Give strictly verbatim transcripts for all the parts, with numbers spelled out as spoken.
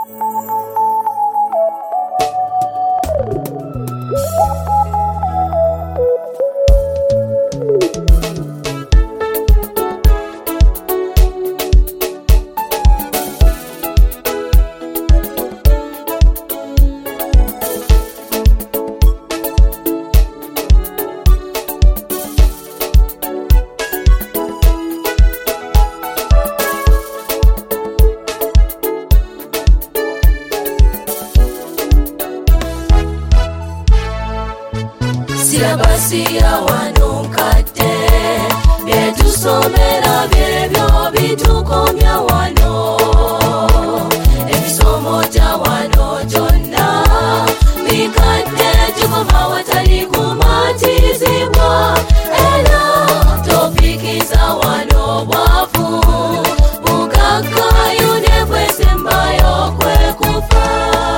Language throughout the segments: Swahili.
Silabasi ya wanunkate byetusomera byebyo bitukomya wano ebisomo kya wano gyonna bikadde kikoma watali kumatizibwa era topiki za wano bwavu bugaggayo ne bwesembayo kwe kufa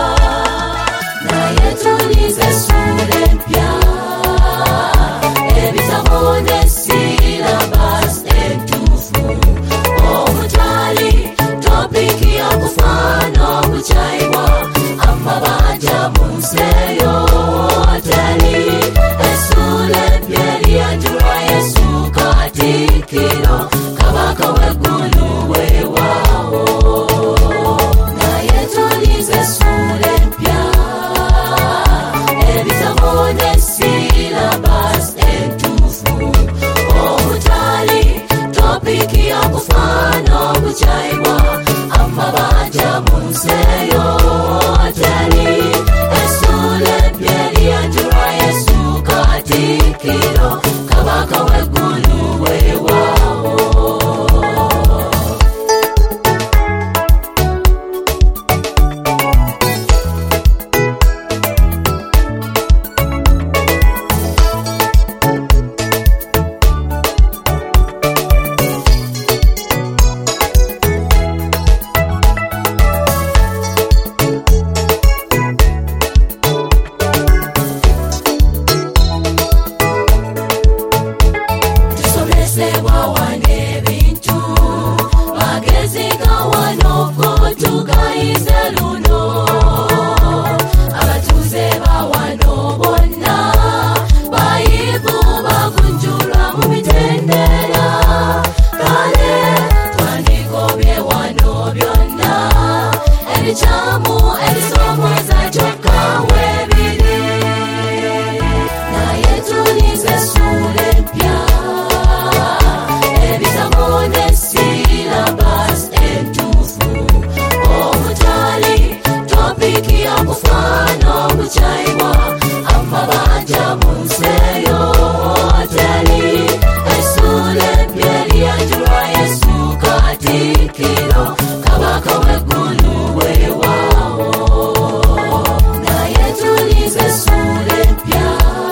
naye tulize essula empya ebitabo syllabus entuufu omutali topiki ya kufaana okukyayibwa amabanja mu nsi eyo teri essula empya eriyanjulwa Yesu Katikkiro kabaka w'eggulu weewaawo naye tulize essula empya ebitabo syllabus entuufu omutali topiki ya kufaana okukyayibwa amabanja mu nsi eyo teri essula empya eriyanjulwa Yesu Katikkiro kabaka w'eggulu weewaawo. Tusomesebwa wano ebintu magezi ga wano go tugayize luno abatuuze ba wano bonna bayivu bagunjulwa mu mitendera kale twandikobye wano byonna ebikyamu ebisoomooza kyokka weebiri naye tulize essula empya ebitabo syllabus entuufu omutali topiki ya kufaana okukyayibwa amabanja mu nsi eyo teri essula empya eriyanjulwa Yesu Katikkiro kabaka w'eggulu weewaawo naye tulize essula empya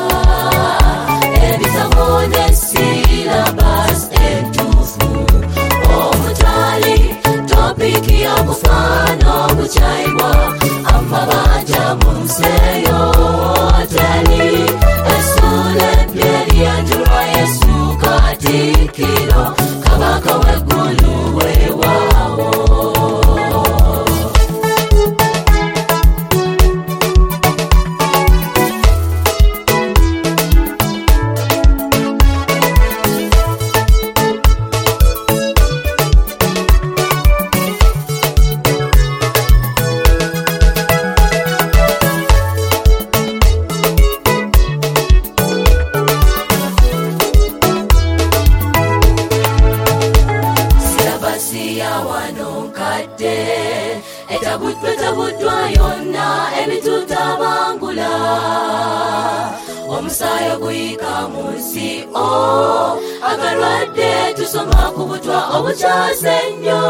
ebitabo syllabus entuufu omutali topiki ya kufaana okukyayibwa amabanja mu nsi eyo teri essula empya eriyanjulwa Yesu Katikkiro kabaka w'eggulu weewaawo. Silabasi ya wano nkadde etabuddwa yonna ebitutabangula omusaayi oguyika mu nsi o agalwadde tusoma ku butwa obukyase ennyo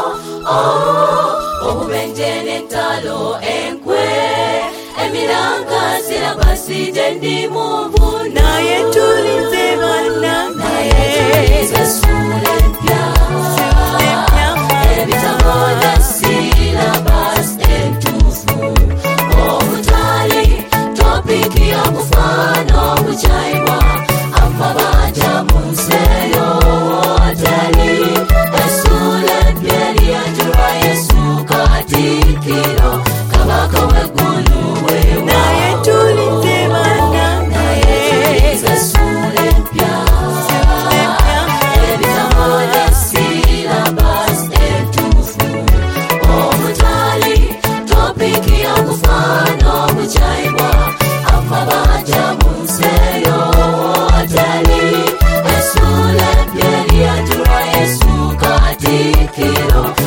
obubenje n'entalo enkwe emiranga silabasi gye ndi mu nvu naye tulize bannange naye tulize essula empya ebitabo syllabus entuufu omutali topiki ya kufaana okukyayibwa amabanja mu nsi eyo teri essula empya eriyanjulwa Yesu Katikkiro katikkiro